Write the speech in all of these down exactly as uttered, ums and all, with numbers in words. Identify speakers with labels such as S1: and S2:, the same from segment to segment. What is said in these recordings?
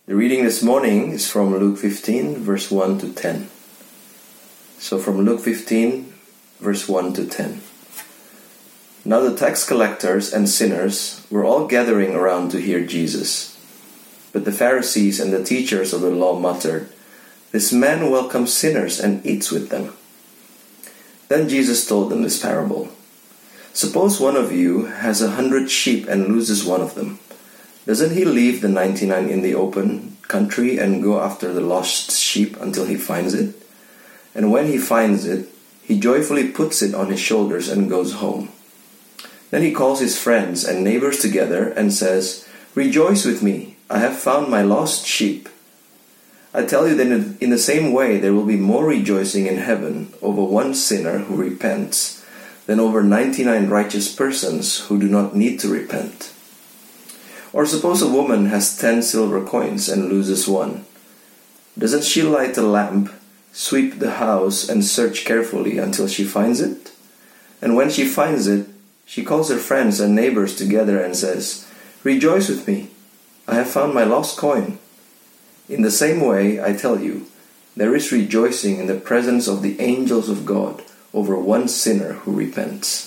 S1: The reading this morning is from Luke fifteen, verse one to ten. So from Luke fifteen, verse one to ten. Now the tax collectors and sinners were all gathering around to hear Jesus. But the Pharisees and the teachers of the law muttered, "This man welcomes sinners and eats with them." Then Jesus told them this parable. Suppose one of you has a hundred sheep and loses one of them. Doesn't he leave the ninety-nine in the open country and go after the lost sheep until he finds it? And when he finds it, he joyfully puts it on his shoulders and goes home. Then he calls his friends and neighbors together and says, "Rejoice with me, I have found my lost sheep." I tell you that in the same way there will be more rejoicing in heaven over one sinner who repents than over ninety-nine righteous persons who do not need to repent. Or suppose a woman has ten silver coins and loses one. Doesn't she light a lamp, sweep the house, and search carefully until she finds it? And when she finds it, she calls her friends and neighbors together and says, "Rejoice with me, I have found my lost coin." In the same way, I tell you, there is rejoicing in the presence of the angels of God over one sinner who repents.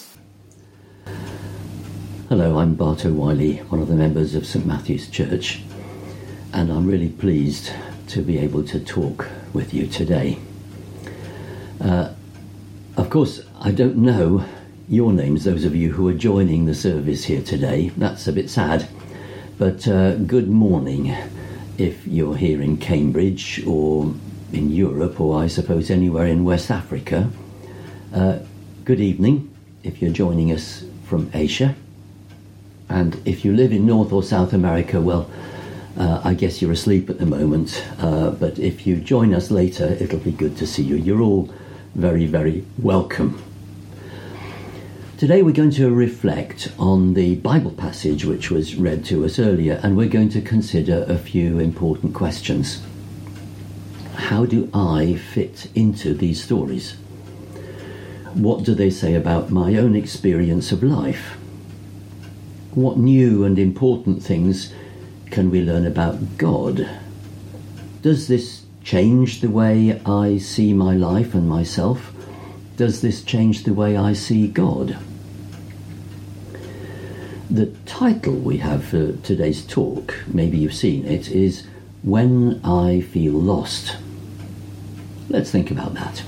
S2: Hello, I'm Bart O'Wiley, one of the members of St Matthew's Church, and I'm really pleased to be able to talk with you today. Uh, of course, I don't know your names, those of you who are joining the service here today. That's a bit sad, but uh, good morning if you're here in Cambridge or in Europe, or I suppose anywhere in West Africa. Uh, good evening if you're joining us from Asia. And if you live in North or South America, well, uh, I guess you're asleep at the moment. Uh, but if you join us later, it'll be good to see you. You're all very, very welcome. Today we're going to reflect on the Bible passage which was read to us earlier, and we're going to consider a few important questions. How do I fit into these stories? What do they say about my own experience of life? What new and important things can we learn about God? Does this change the way I see my life and myself? Does this change the way I see God? The title we have for today's talk, maybe you've seen it, is When I Feel Lost. Let's think about that.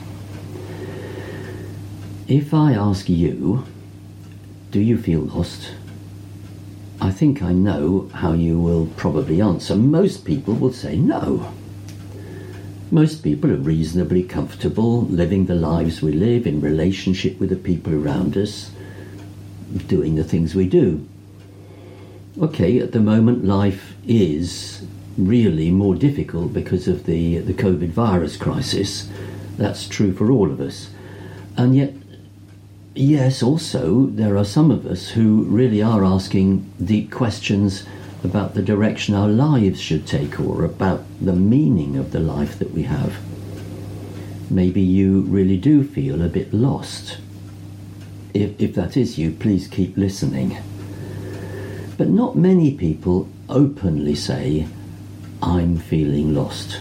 S2: If I ask you, do you feel lost? I think I know how you will probably answer. Most people will say no. Most people are reasonably comfortable living the lives we live, in relationship with the people around us, doing the things we do. Okay, at the moment life is really more difficult because of the, the COVID virus crisis. That's true for all of us. And yet, yes, also, there are some of us who really are asking deep questions about the direction our lives should take, or about the meaning of the life that we have. Maybe you really do feel a bit lost. If, if that is you, please keep listening. But not many people openly say, "I'm feeling lost."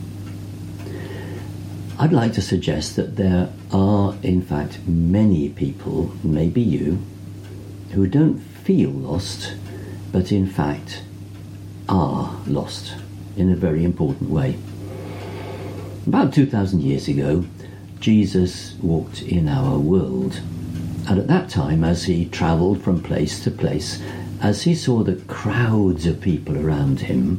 S2: I'd like to suggest that there are, in fact, many people, maybe you, who don't feel lost, but in fact are lost in a very important way. About two thousand years ago, Jesus walked in our world. And at that time, as he travelled from place to place, as he saw the crowds of people around him,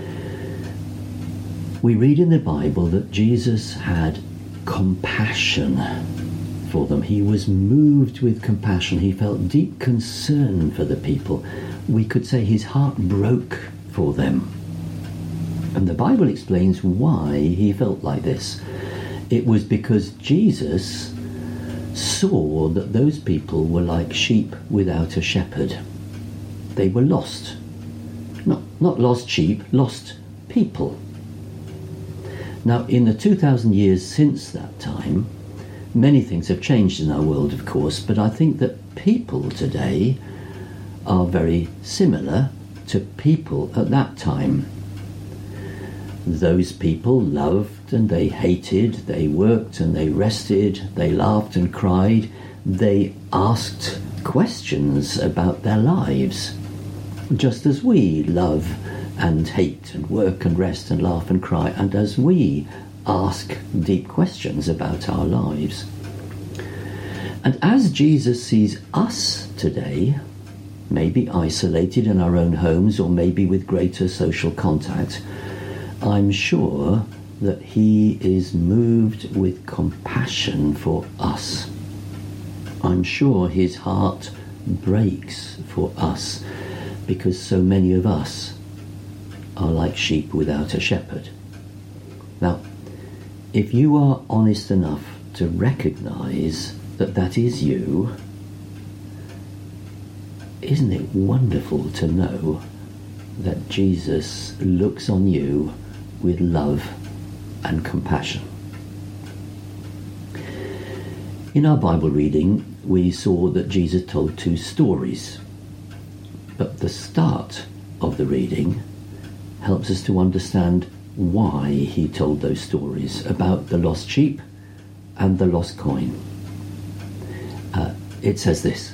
S2: we read in the Bible that Jesus had compassion for them. He was moved with compassion. He felt deep concern for the people. We could say his heart broke for them. And the Bible explains why he felt like this. It was because Jesus saw that those people were like sheep without a shepherd. They were lost. Not, not lost sheep, lost people. Now, in the two thousand years since that time, many things have changed in our world, of course, but I think that people today are very similar to people at that time. those people loved and they hated, they worked and they rested, they laughed and cried, they asked questions about their lives, just as we love and hate and work and rest and laugh and cry, and as we ask deep questions about our lives. And as Jesus sees us today, maybe isolated in our own homes or maybe with greater social contact, I'm sure that he is moved with compassion for us. I'm sure his heart breaks for us because so many of us are like sheep without a shepherd. Now, if you are honest enough to recognize that that is you, isn't it wonderful to know that Jesus looks on you with love and compassion? In our Bible reading, we saw that Jesus told two stories, but the start of the reading helps us to understand why he told those stories about the lost sheep and the lost coin. Uh, it says this: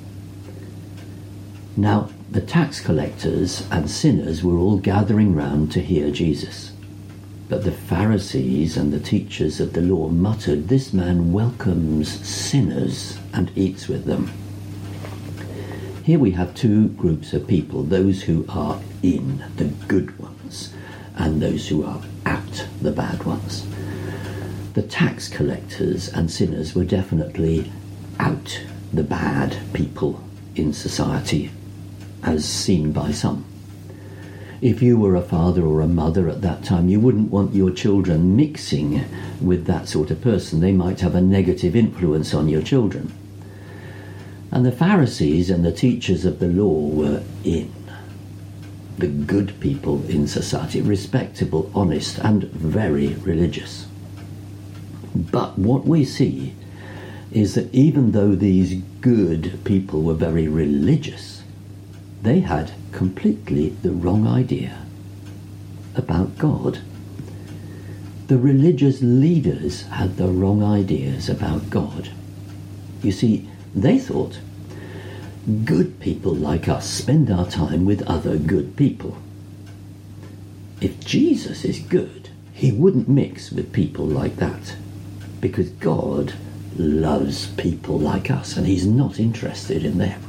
S2: Now the tax collectors and sinners were all gathering round to hear Jesus. But the Pharisees and the teachers of the law muttered, "This man welcomes sinners and eats with them." Here we have two groups of people, those who are in, the good ones, and those who are out, the bad ones. The tax collectors and sinners were definitely out, the bad people in society, as seen by some. If you were a father or a mother at that time, you wouldn't want your children mixing with that sort of person. They might have a negative influence on your children. And the Pharisees and the teachers of the law were in, the good people in society, respectable, honest, and very religious. But what we see is that even though these good people were very religious, they had completely the wrong idea about God. The religious leaders had the wrong ideas about God. You see, they thought good people like us spend our time with other good people. If Jesus is good, he wouldn't mix with people like that, because God loves people like us and he's not interested in them.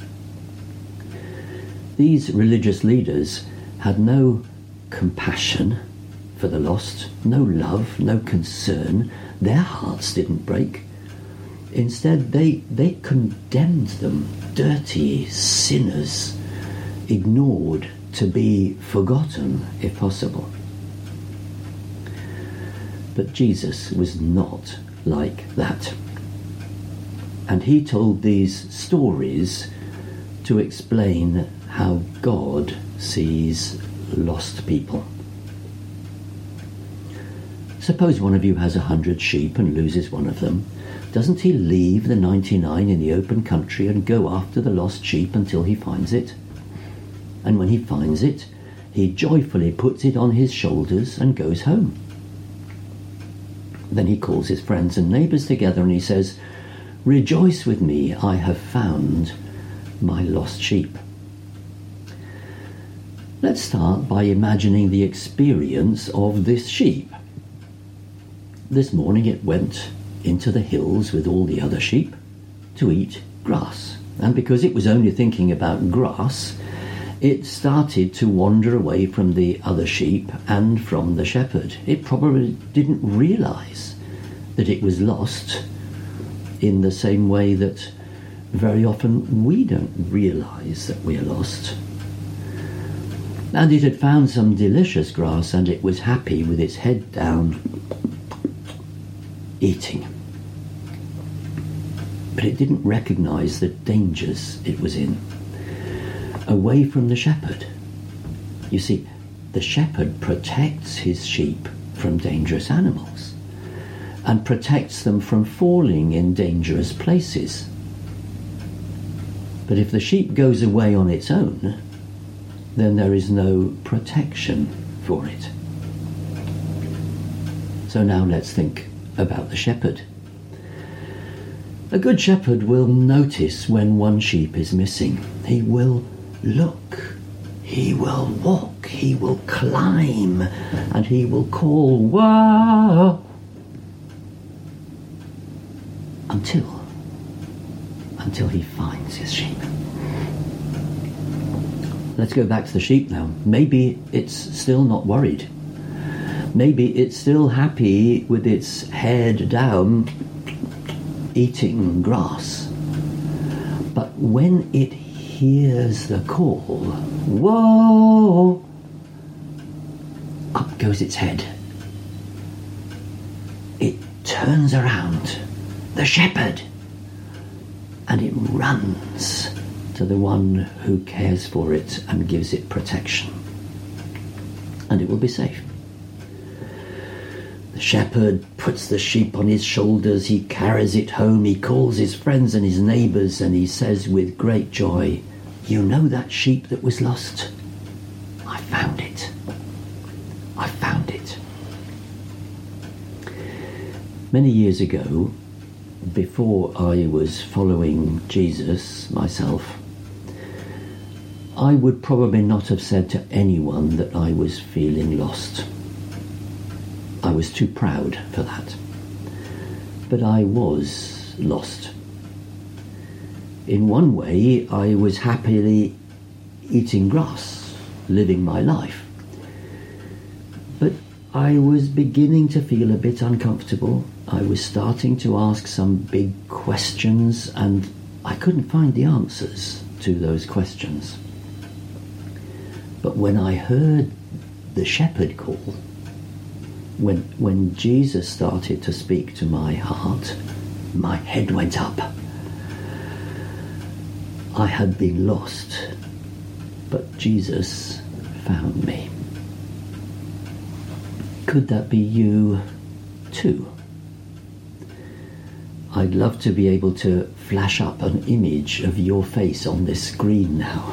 S2: These religious leaders had no compassion for the lost, no love, no concern. Their hearts didn't break. Instead, they, they condemned them, dirty sinners, ignored, to be forgotten, if possible. But Jesus was not like that. And he told these stories to explain how God sees lost people. Suppose one of you has a hundred sheep and loses one of them. Doesn't he leave the ninety-nine in the open country and go after the lost sheep until he finds it? And when he finds it, he joyfully puts it on his shoulders and goes home. Then he calls his friends and neighbours together and he says, "Rejoice with me, I have found my lost sheep." Let's start by imagining the experience of this sheep. This morning it went into the hills with all the other sheep to eat grass. And because it was only thinking about grass, it started to wander away from the other sheep and from the shepherd. It probably didn't realise that it was lost, in the same way that very often we don't realise that we're lost. And it had found some delicious grass and it was happy with its head down, eating. But it didn't recognise the dangers it was in, away from the shepherd. You see, the shepherd protects his sheep from dangerous animals and protects them from falling in dangerous places. But if the sheep goes away on its own, then there is no protection for it. So now let's think about the shepherd. A good shepherd will notice when one sheep is missing. He will look, he will walk, he will climb, and he will call, "Whoa!" Until, until he finds his sheep. Let's go back to the sheep now. Maybe it's still not worried. Maybe it's still happy with its head down, eating grass. But when it hears the call, "Whoa!" up goes its head. It turns around, the shepherd, and it runs to the one who cares for it and gives it protection. And it will be safe. The shepherd puts the sheep on his shoulders, he carries it home, he calls his friends and his neighbours, and he says with great joy, "You know that sheep that was lost? I found it. I found it." Many years ago, before I was following Jesus myself, I would probably not have said to anyone that I was feeling lost. I was too proud for that. But I was lost. In one way, I was happily eating grass, living my life. But I was beginning to feel a bit uncomfortable. I was starting to ask some big questions, and I couldn't find the answers to those questions. But when I heard the shepherd call, When, when Jesus started to speak to my heart, my head went up. I had been lost, but Jesus found me. Could that be you too? I'd love to be able to flash up an image of your face on this screen now.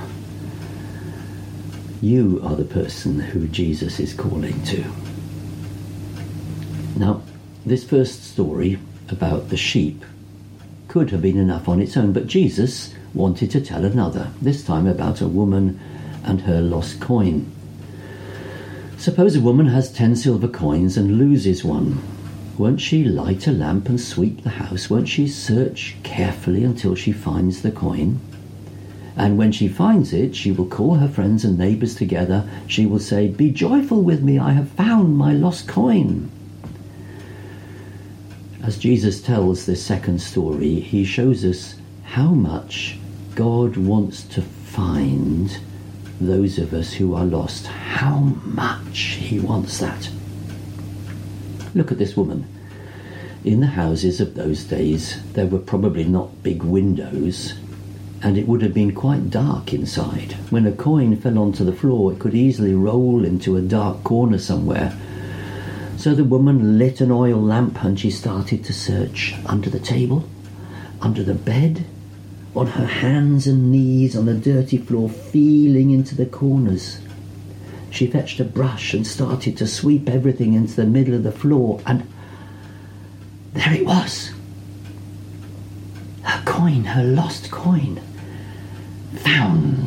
S2: You are the person who Jesus is calling to. Now, this first story about the sheep could have been enough on its own, but Jesus wanted to tell another, this time about a woman and her lost coin. Suppose a woman has ten silver coins and loses one. Won't she light a lamp and sweep the house? Won't she search carefully until she finds the coin? And when she finds it, she will call her friends and neighbours together. She will say, "Be joyful with me, I have found my lost coin." As Jesus tells this second story, he shows us how much God wants to find those of us who are lost. How much he wants that. Look at this woman. In the houses of those days, there were probably not big windows, and it would have been quite dark inside. When a coin fell onto the floor, it could easily roll into a dark corner somewhere. So the woman lit an oil lamp and she started to search under the table, under the bed, on her hands and knees on the dirty floor, feeling into the corners. She fetched a brush and started to sweep everything into the middle of the floor, and there it was. Her coin, her lost coin, found.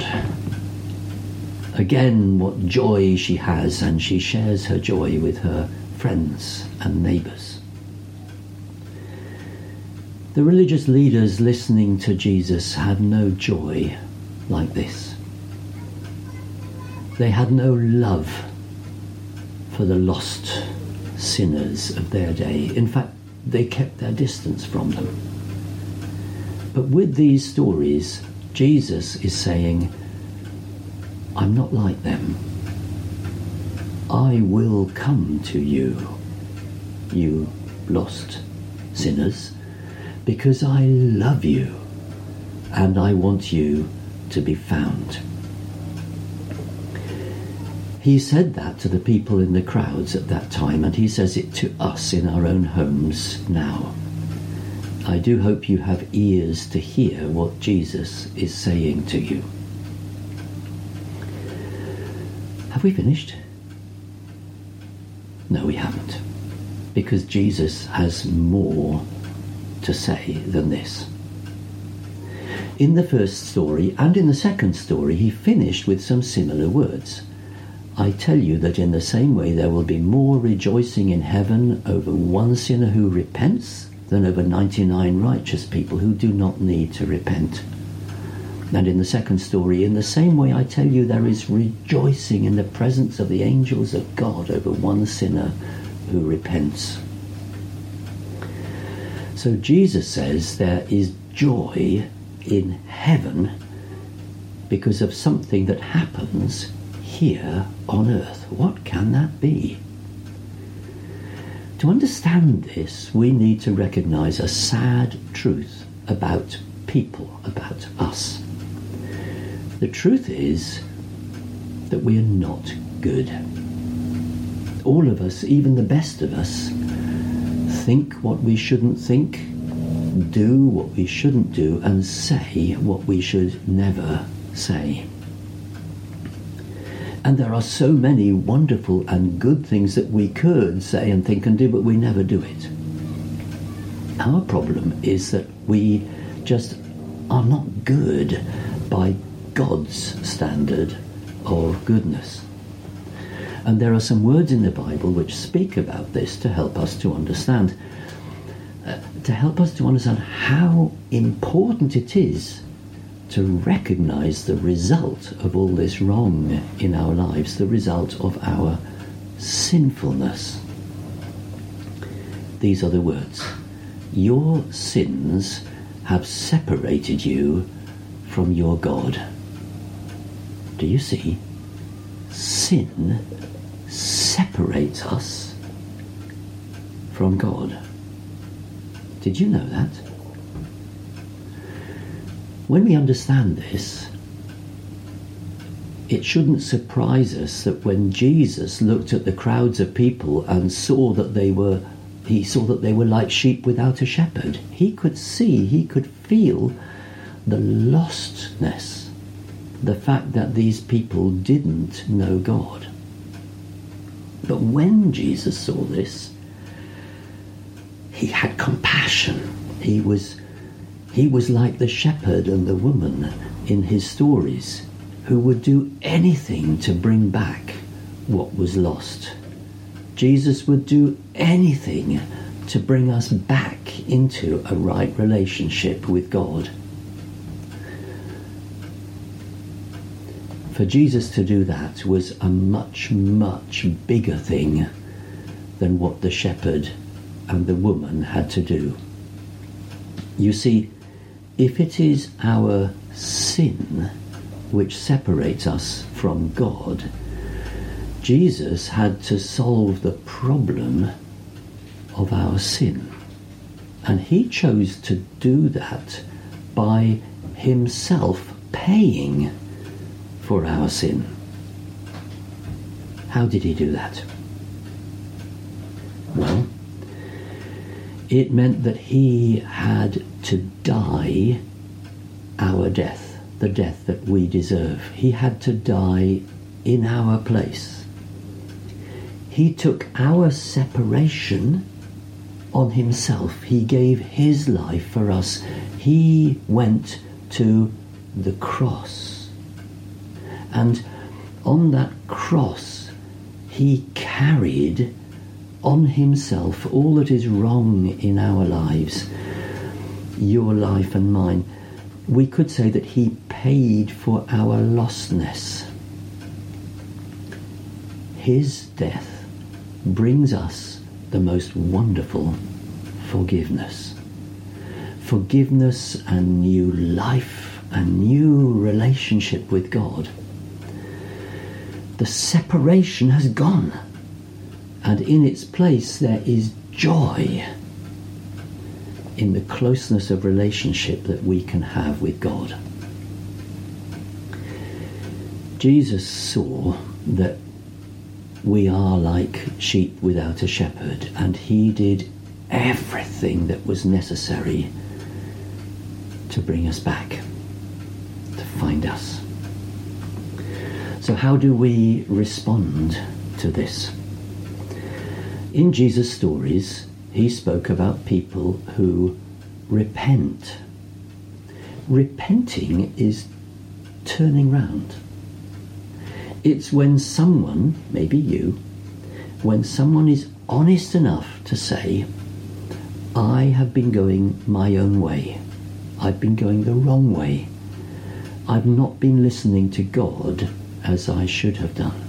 S2: Again, what joy she has, and she shares her joy with her friends and neighbours. The religious leaders listening to Jesus had no joy like this. They had no love for the lost sinners of their day. In fact, they kept their distance from them. But with these stories, Jesus is saying, I'm not like them. I will come to you, you lost sinners, because I love you and I want you to be found. He said that to the people in the crowds at that time, and he says it to us in our own homes now. I do hope you have ears to hear what Jesus is saying to you. Have we finished? No, we haven't. because Jesus has more to say than this. In the first story and in the second story, he finished with some similar words. I tell you that in the same way there will be more rejoicing in heaven over one sinner who repents than over ninety-nine righteous people who do not need to repent. And in the second story, in the same way I tell you there is rejoicing in the presence of the angels of God over one sinner who repents. So Jesus says there is joy in heaven because of something that happens here on earth. What can that be? To understand this, we need to recognize a sad truth about people, about us. The truth is that we are not good. All of us, even the best of us, think what we shouldn't think, do what we shouldn't do, and say what we should never say. And there are so many wonderful and good things that we could say and think and do, but we never do it. Our problem is that we just are not good by God's standard of goodness. And there are some words in the Bible which speak about this to help us to understand, uh, to help us to understand how important it is to recognize the result of all this wrong in our lives, the result of our sinfulness. These are the words. Your sins have separated you from your God. Do you see? Sin separates us from God. Did you know that? When we understand this, it shouldn't surprise us that when Jesus looked at the crowds of people and saw that they were, he saw that they were like sheep without a shepherd, he could see, he could feel the lostness, the fact that these people didn't know God. But when Jesus saw this, he had compassion. He was, he was like the shepherd and the woman in his stories who would do anything to bring back what was lost. Jesus would do anything to bring us back into a right relationship with God. For Jesus to do that was a much, much bigger thing than what the shepherd and the woman had to do. You see, if it is our sin which separates us from God, Jesus had to solve the problem of our sin. And he chose to do that by himself paying for our sin. How did he do that? Well, it meant that he had to die our death, the death that we deserve. He had to die in our place. He took our separation on himself. He gave his life for us. He went to the cross. And on that cross, he carried on himself all that is wrong in our lives, your life and mine. We could say that he paid for our lostness. His death brings us the most wonderful forgiveness. Forgiveness and new life, a new relationship with God. The separation has gone, and in its place there is joy in the closeness of relationship that we can have with God. Jesus saw that we are like sheep without a shepherd, and he did everything that was necessary to bring us back, to find us. So how do we respond to this? in Jesus' stories, he spoke about people who repent. Repenting is turning round. It's when someone, maybe you, when someone is honest enough to say, I have been going my own way. I've been going the wrong way. I've not been listening to God as I should have done.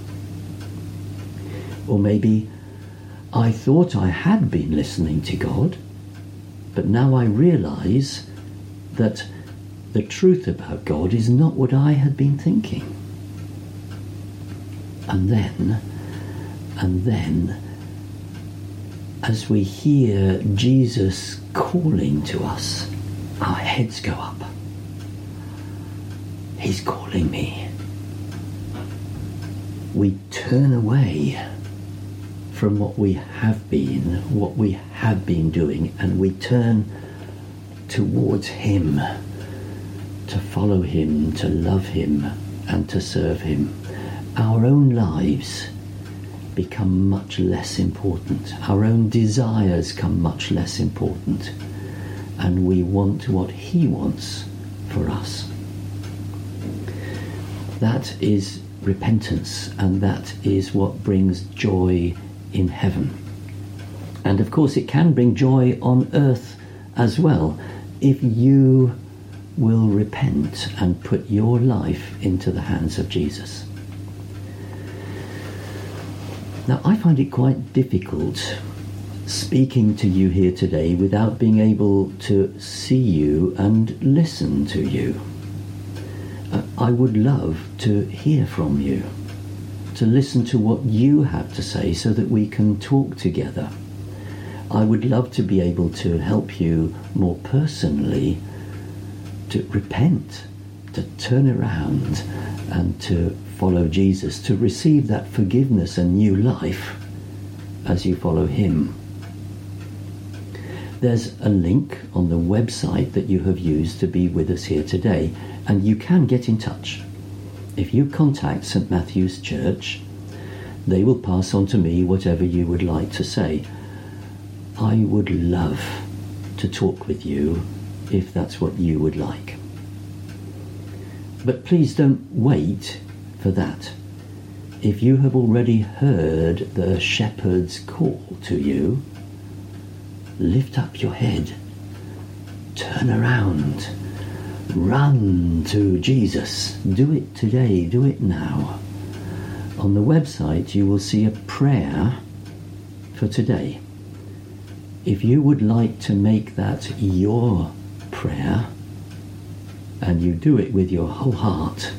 S2: Or maybe I thought I had been listening to God, but now I realise that the truth about God is not what I had been thinking. And then, and then, as we hear Jesus calling to us, our heads go up. He's calling me. We turn away from what we have been, what we have been doing, and we turn towards him, to follow him, to love him, and to serve him. Our own lives become much less important. Our own desires become much less important. And we want what he wants for us. That is repentance, and that is what brings joy in heaven. And of course it can bring joy on earth as well, if you will repent and put your life into the hands of Jesus. Now, I find it quite difficult speaking to you here today without being able to see you and listen to you. Uh, I would love to hear from you, to listen to what you have to say so that we can talk together. I would love to be able to help you more personally to repent, to turn around and to follow Jesus, to receive that forgiveness and new life as you follow him. There's a link on the website that you have used to be with us here today, and you can get in touch. If you contact St Matthew's Church, they will pass on to me whatever you would like to say. I would love to talk with you if that's what you would like. But please don't wait for that. If you have already heard the shepherd's call to you, lift up your head, turn around, run to Jesus. Do it today, do it now. On the website you will see a prayer for today. If you would like to make that your prayer, and you do it with your whole heart,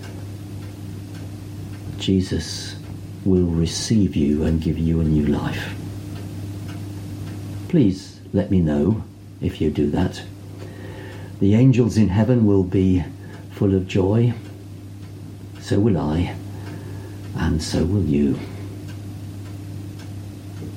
S2: Jesus will receive you and give you a new life. Please let me know if you do that. The angels in heaven will be full of joy. So will I, and so will you.